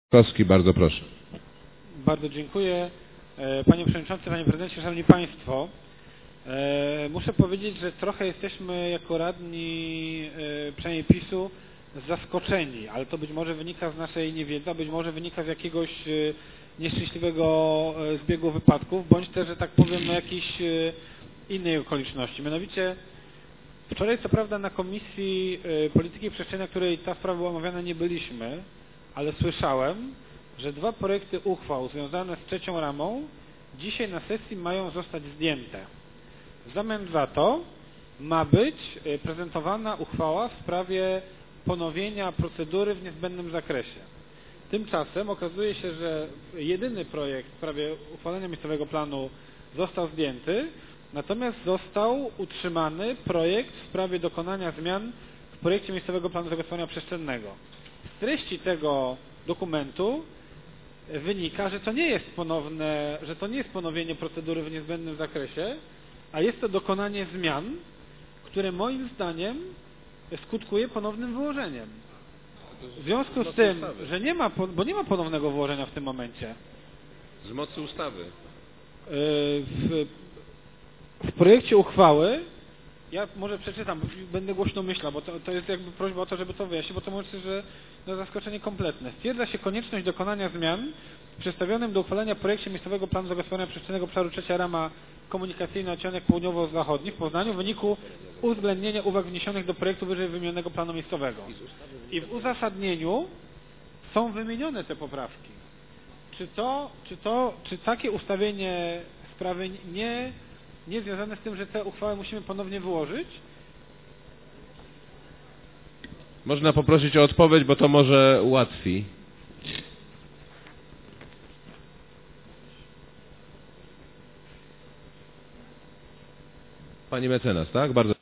Kowski, bardzo proszę. Bardzo dziękuję. Panie Przewodniczący, Panie Prezydencie, Szanowni Państwo. Muszę powiedzieć, że trochę jesteśmy jako radni, przynajmniej PiS-u, zaskoczeni, ale to być może wynika z naszej niewiedzy, a być może wynika z jakiegoś nieszczęśliwego zbiegu wypadków, bądź też, że tak powiem, jakiejś innej okoliczności. Mianowicie wczoraj co prawda na Komisji Polityki Przestrzennej, na której ta sprawa była omawiana, nie byliśmy, ale słyszałem, że 2 projekty uchwał związane z trzecią ramą dzisiaj na sesji mają zostać zdjęte. W zamian za to ma być prezentowana uchwała w sprawie ponowienia procedury w niezbędnym zakresie. Tymczasem okazuje się, że jedyny projekt w sprawie uchwalenia miejscowego planu został zdjęty, natomiast został utrzymany projekt w sprawie dokonania zmian w projekcie miejscowego planu zagospodarowania przestrzennego. Z treści tego dokumentu wynika, że to nie jest ponowienie procedury w niezbędnym zakresie, a jest to dokonanie zmian, które moim zdaniem skutkuje ponownym wyłożeniem. W związku z tym, że nie ma ponownego wyłożenia w tym momencie. Z mocy ustawy. W projekcie uchwały, ja może przeczytam, będę głośno myślał, bo to jest jakby prośba o to, żeby to wyjaśnić, bo to myślę, że zaskoczenie kompletne. Stwierdza się konieczność dokonania zmian w przedstawionym do uchwalenia projekcie miejscowego planu zagospodarowania przestrzennego obszaru trzecia rama komunikacyjna odcinek południowo-zachodni w Poznaniu w wyniku uwzględnienia uwag wniesionych do projektu wyżej wymienionego planu miejscowego. I w uzasadnieniu są wymienione te poprawki. Czy takie ustawienie sprawy nie związane z tym, że tę uchwałę musimy ponownie wyłożyć? Można poprosić o odpowiedź, bo to może ułatwi. Pani mecenas, tak? Bardzo